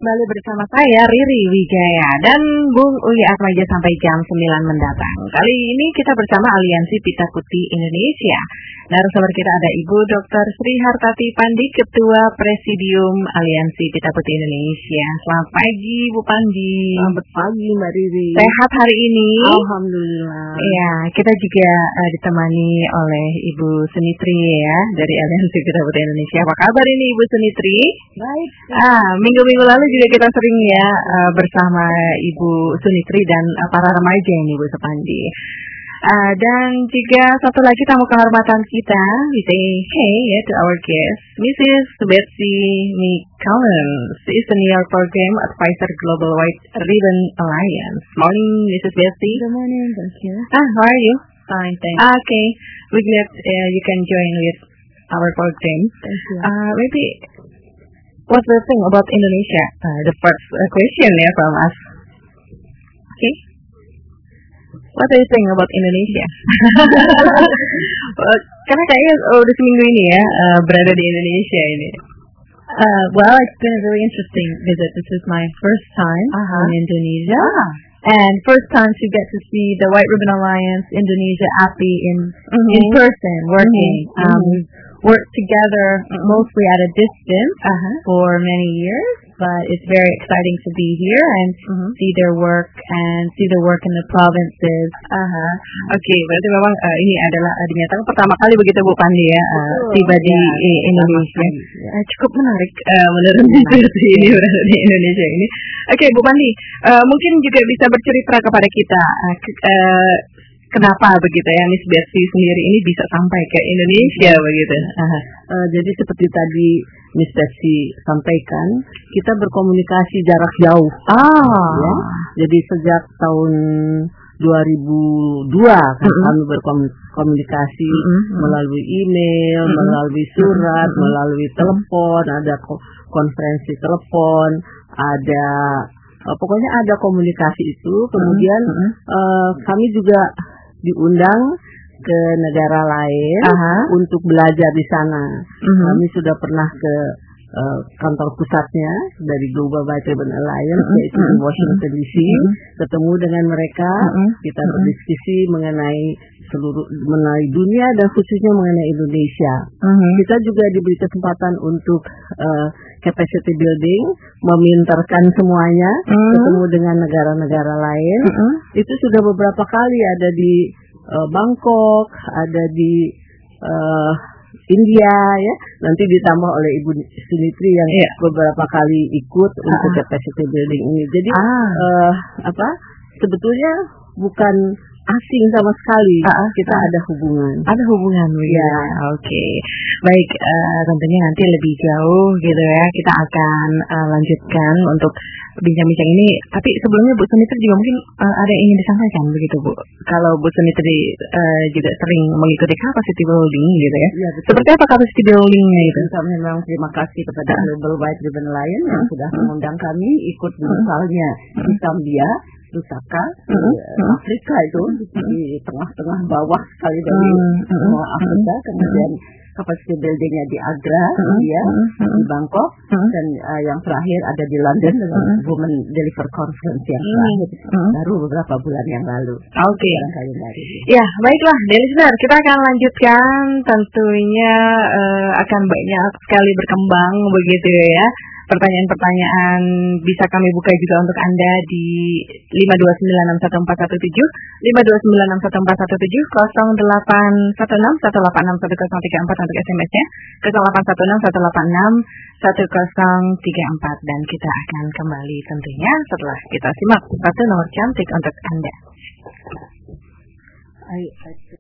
Kembali bersama saya Riri Wijaya dan Bung Uli Atmaja sampai jam 9 mendatang. Kali ini kita bersama Aliansi Pita Putih Indonesia. Narasumber kita ada Ibu Dr. Sri Hartati Pandi, Ketua Presidium Aliansi Pita Putih Indonesia. Selamat pagi Bu Pandi. Selamat pagi Mbak Riri. Sehat hari ini? Alhamdulillah. Ya, kita juga ditemani oleh Ibu Sunitri ya dari Aliansi Pita Putih Indonesia. Apa kabar ini Ibu Sunitri? Baik. Minggu-minggu lalu juga kita sering ya bersama Ibu Sunitri dan para remaja ini Bu Sepandi. Dan juga satu lagi tamu kehormatan kita, we say hey ya to our guest, Mrs. Betsy McCollum. She is Senior Program Advisor Global White Ribbon Alliance. Morning, Mrs. Betsy. Good morning, thank you. How are you? Fine, thanks. Okay, we're glad you can join with our program. Thank you. Maybe what's the thing about Indonesia? The first question from us. Okay. What do you think about Indonesia? Karena kayaknya udah seminggu ini ya berada di Indonesia ini. Well, it's been a really interesting visit. This is my first time in Indonesia. And first time to get to see the White Ribbon Alliance Indonesia API in person, working. Worked together mostly at a distance for many years, but it's very exciting to be here and see their work and see the work in the provinces. Oke, berarti memang ini adalah dinyatakan pertama kali begitu Bu Pandi ya tiba di Indonesia. Cukup menarik menurut ini berada di Indonesia ini. Oke, Bu Pandi, mungkin juga bisa bercerita kepada kita kenapa begitu ya Miss Betsy sendiri ini bisa sampai ke Indonesia begitu. Jadi seperti tadi Miss Betsy sampaikan, kita berkomunikasi jarak jauh. Ya. Jadi sejak tahun 2002 kami berkomunikasi melalui email, melalui surat, melalui telepon, ada konferensi telepon, ada pokoknya ada komunikasi itu. Kemudian kami juga diundang ke negara lain untuk belajar di sana. Kami sudah pernah ke kantor pusatnya dari Global White Ribbon Alliance yaitu di Washington DC, ketemu dengan mereka, kita berdiskusi mengenai dunia dan khususnya mengenai Indonesia. Kita juga diberi kesempatan untuk capacity building, meminterkan semuanya, ketemu dengan negara-negara lain. Itu sudah beberapa kali ada di Bangkok, ada di India ya, nanti ditambah oleh Ibu Sunitri yang beberapa kali ikut untuk capacity building ini. Jadi sebetulnya bukan asing sama sekali, kita ada hubungan. Ada hubungan, ya. Oke. Baik, tentunya nanti lebih jauh gitu ya, kita akan lanjutkan untuk bincang-bincang ini. Tapi sebelumnya Bu Sunitri juga mungkin ada yang ingin disampaikan begitu Bu. Kalau Bu Sunitri juga sering mengikuti capacity building gitu ya. Seperti apa capacity buildingnya itu? Kami memang terima kasih kepada Global White Ribbon Alliance yang sudah mengundang kami ikut misalnya di Zambia, Lusaka, Afrika itu di tengah-tengah bawah sekali dari Afrika. Kemudian capacity buildingnya di Agra, di Bangkok, dan yang terakhir ada di London dengan Women Deliver Conference yang terakhir baru beberapa bulan yang lalu. Oke. Ya, baiklah, listener, kita akan lanjutkan. Tentunya akan banyak sekali berkembang begitu ya. Pertanyaan-pertanyaan bisa kami buka juga untuk Anda di 529614117, 529614117, 0816186103 untuk SMS-nya, ke 0816186134, dan kita akan kembali tentunya setelah kita simak satu nomor cantik untuk Anda.